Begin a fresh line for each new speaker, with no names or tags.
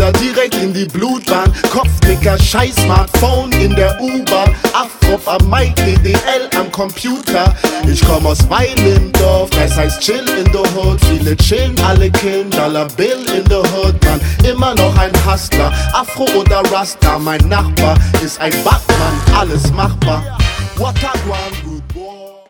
oder direkt in die Blutbahn. Kopfnicker, scheiß Smartphone in der U-Bahn. Afro am Mic, DDL am Computer. Ich komm aus Weil im Dorf, das heißt chill in the hood. Viele chillen, alle killen, Dollar Bill in the hood. Man, immer noch ein Hustler, Afro oder Rasta. Mein Nachbar ist ein Batman, alles machbar. What a one.